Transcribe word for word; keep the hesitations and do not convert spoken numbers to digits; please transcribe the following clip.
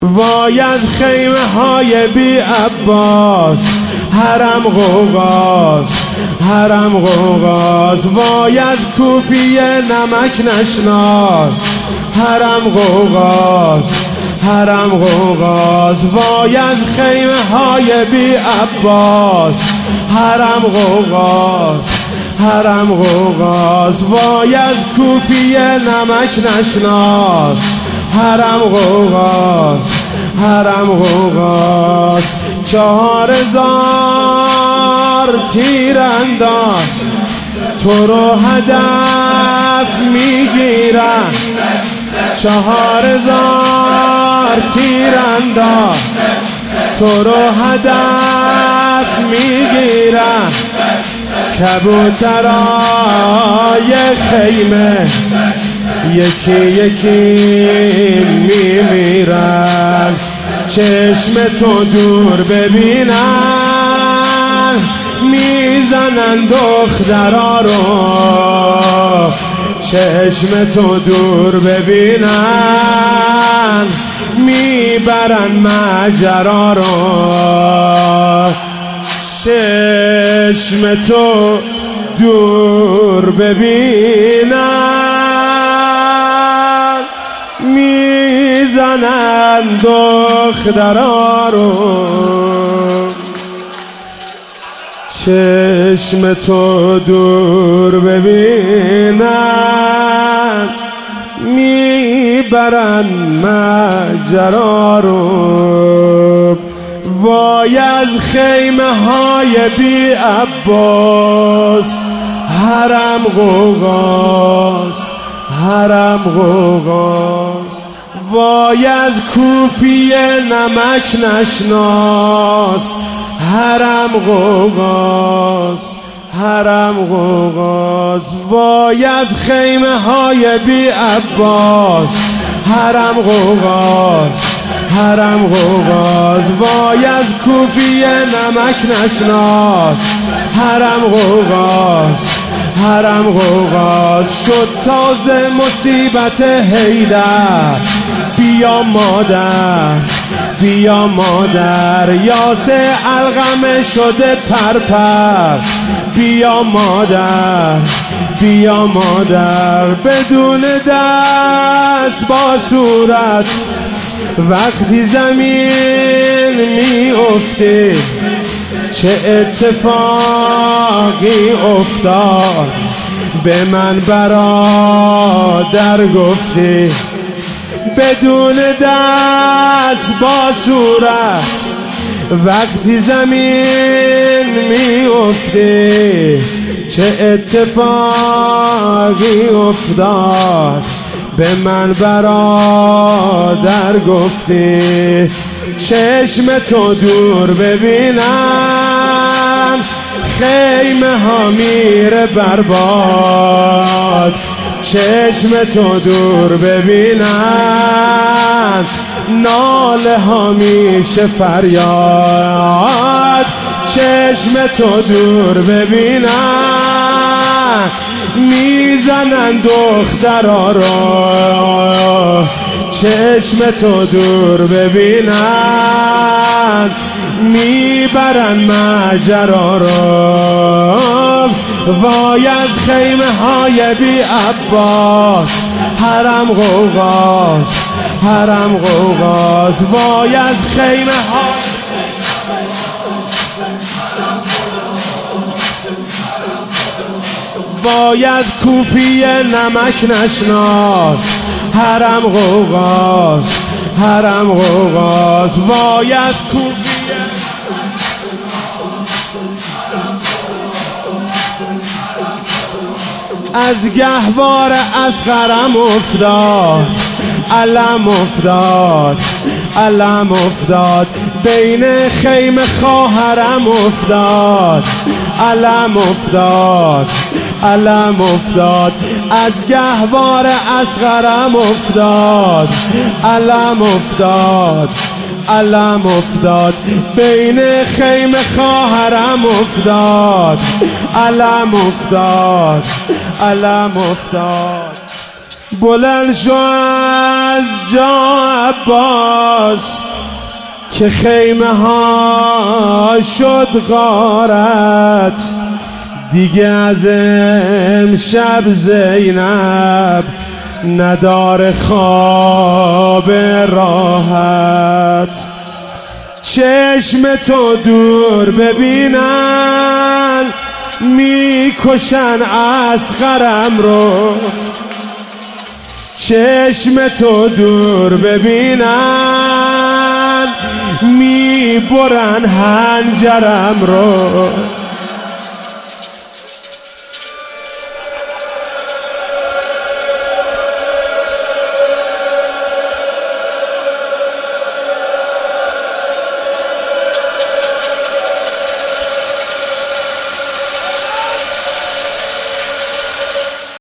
وای از خیمه های بی عباس، حرم غوغاس حرم غوغاس. وای از کوفی نمک نشناس، حرم غوغاس حرم غوغاس. وای از خیمه های بی عباس، حرم غوغاس حرم غوغاس. وای از کوفی نمک نشناس، حرم غوغاس حرم غوغاس. چهار هزار تیرانداز تو رو هدف میگیرن، چهار هزار تیرانداز تو رو هدف میگیرن. کبوترای خیمه یکی یکی میمیرن، چشم تو دور ببینن میزنن دخترا رو، چشم تو دور ببینن میبرن ماجرا رو. چشم تو دور ببینن میزنن دخترا رو، چشم تو دور ببینن میبرن ماجرا رو. وای از خیمه های بی عباس، حرم غوغاس حرم غوغاس. وای از کوفی نمک نشناس، حرم غوغاس حرم غوغاس. وای از خیمه های بی عباس، حرم غوغاس حرم غوغاس. وای از کوفی نمک نشناس، حرم غوغاس حرم غوغاس. شد تازه مصیبت حیدر، بیا مادر بیا مادر. یاسه علقمه شده پرپر، بیا مادر بیا مادر. بدون دست با صورت وقتی زمین میفته، چه اتفاقی افتاد به من برادر گفته. بدون دست با صورت وقتی زمین میفته، چه اتفاقی افتاد به من برادر گفته. چشم تو دور ببینم خیمه ها میره برباد، چشم تو دور ببینم ناله ها میشه فریاد. چشم تو دور ببینم میزنن دخترا رو، چشم تو دور ببینن میبرن ماجرا رو. وای از خیمه های بی عباس، حرم غوغاس حرم غوغاس. وای از خیمه های وای از کوفی نمک نشناس، حرم غوغاس حرم غوغاس. وای از کوفی از گهوار اصغرم افتاد، علم افتاد علم افتاد. بین خیمه خواهرم افتاد، علم افتاد علم افتاد. از گهوار اصغرم افتاد، علم افتاد علم افتاد. بین خیمه خواهرم افتاد، علم افتاد علم افتاد. بلند شو از جا عباس که خیمه ها شد غارت. دیگه از امشب زینب نداره خواب راحت. چشم تو دور ببینن میکشن اصغرم رو. چشم تو دور ببینن میبرن حنجرم رو.